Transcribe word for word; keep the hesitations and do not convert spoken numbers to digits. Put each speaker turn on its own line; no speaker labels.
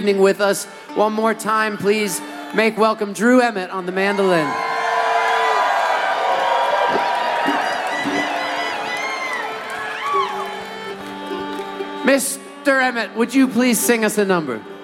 evening with us. One more time, please make welcome Drew Emmett on the mandolin. Mister Emmett, would you please sing us a number?